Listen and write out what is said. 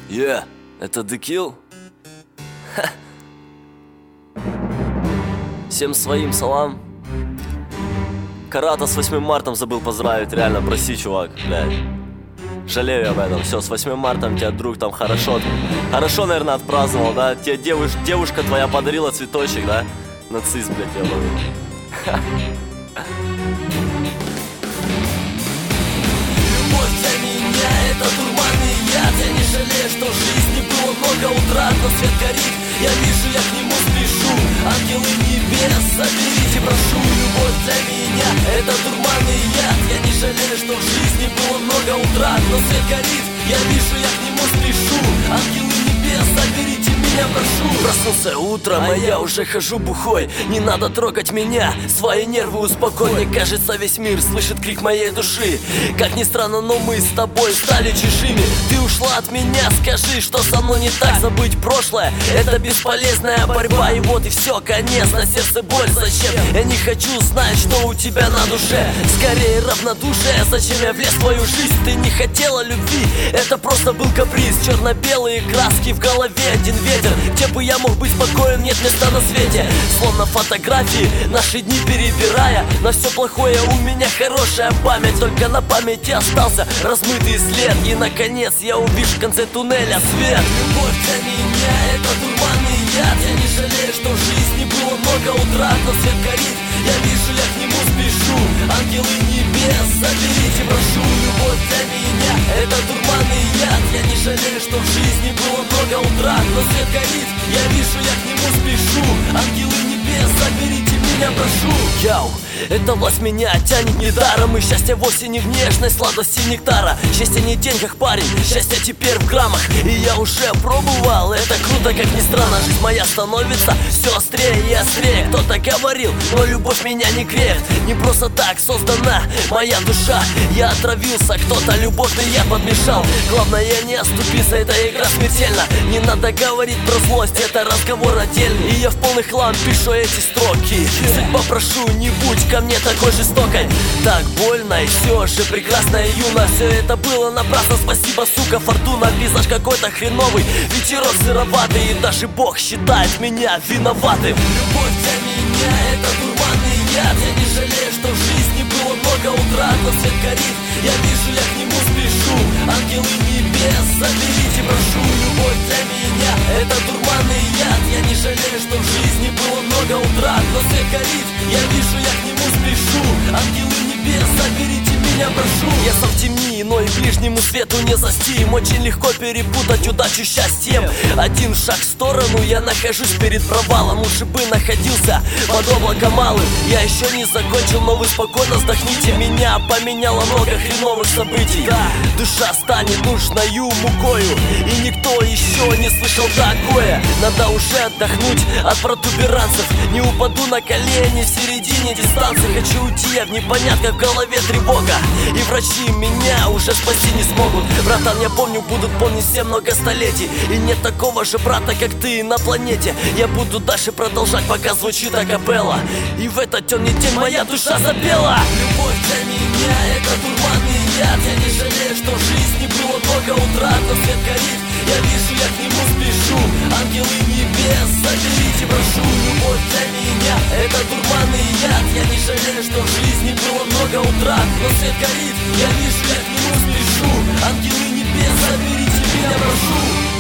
Это The Kill? Всем своим салам. Карата с 8 марта забыл поздравить, реально, прости, чувак, блядь. Жалею об этом. Все, с 8 марта тебя, друг, там хорошо, наверное, отпраздновал, да? Тебе девушка твоя подарила цветочек, да? Нацист, блядь, я ловлю. Любовь для меня — это дурманный яд. Я не жалею, что в жизни было много утрат, но свет горит, я вижу, я к нему спешу. Ангелы небес, заберите, прошу. Любовь для меня — это дурманный яд. Я не жалею, что в жизни было много утрат, но свет горит, я вижу, я к нему спешу. Ангелы небес, заберите меня, прошу. Проснулся утром, а я уже хожу бухой. Не надо трогать меня, свои нервы успокой. Мне кажется, весь мир слышит крик моей души. Как ни странно, но мы с тобой стали чужими. Ты ушла от меня, скажи, что со мной не так. Забыть прошлое — это бесполезная борьба. И вот и все, конец, на сердце боль. Зачем? Я не хочу знать, что у тебя на душе. Скорее равнодушие, зачем я влез в твою жизнь? Ты не хотела любви, это просто был каприз. Черно-белые краски в голове, один ветер. Где бы я мог быть спокоен, нет места на свете. Словно фотографии, наши дни перебирая. На все плохое у меня хорошая память. Только на памяти остался размытый след. И наконец я увижу в конце туннеля свет. Любовь для меня — это дурманный яд. Я не жалею, что в жизни было много утрат, но свет горит, я вижу, я к нему спешу. Ангелы небес, заберите, прошу. Любовь для меня — это дурманный яд. Я не жалею, что в жизни было много утрат, но свет горит, я вижу, я к нему спешу. Ангелы небес, заберите меня, прошу. Яу, эта власть меня тянет недаром. И счастье вовсе не в нежной сладости нектара. Счастье не в деньгах, парень, счастье теперь в граммах. И я уже пробовал, это круто, как ни странно. Жизнь моя становится все острее и острее. Кто-то говорил, но любовь меня не греет. Не просто так создана моя душа. Я отравился, кто-то любовный я подмешал. Главное не оступиться, эта игра смертельна. Не надо говорить про злость, это разговор отдельный. И я в полный хлам пишу эти строки. Судьба, прошу, не будь ко мне такой жестокой. Так больно и все же прекрасная юна. Все это было напрасно, спасибо, сука, фортуна. Пейзаж какой-то хреновый, ветерок сыроватый. И даже Бог считает меня виноватым. Любовь для меня — это дурманный яд. Я не жалею, что в жизни было много утрат, но свет горит, я вижу, я к нему спешу. Ангелы небес, заберите, прошу. Любовь для меня — это дурманный яд. Я не жалею, что в жизни было много утрат, но свет горит, я вижу, я к нему спешу. Ангелы небес, заберите меня, прошу. Я сам в темни, но и ближнему свету не застим. Очень легко перепутать удачу с счастьем. Один шаг в сторону, я нахожусь перед провалом. Лучше бы находился под облаком малым. Я еще не закончил, но вы спокойно вздохните. Меня поменяло много хреновых событий. Душа станет нужною мукою, и никто еще не слышал такое. Надо уже отдохнуть от протуберанцев. Не упаду на колени в середине дистанции. Хочу уйти, я в непонятках, в голове тревога. И врачи меня уже спасти не смогут. Братан, я помню, будут помнить все много столетий. И нет такого же брата, как ты на планете. Я буду дальше продолжать, пока звучит акапелла. И в этот темный день моя душа запела. Любовь для меня — это дурманный яд. Я не жалею, что в жизни было много утрат, но свет горит, я вижу, я к нему спешу. Ангелы небес, заберите, прошу. Любовь для меня — это дурманный яд. Я не жалею, что в жизни было много утрат, но свет горит, я вижу, я к нему спешу. Ангелы небес, заберите меня, прошу.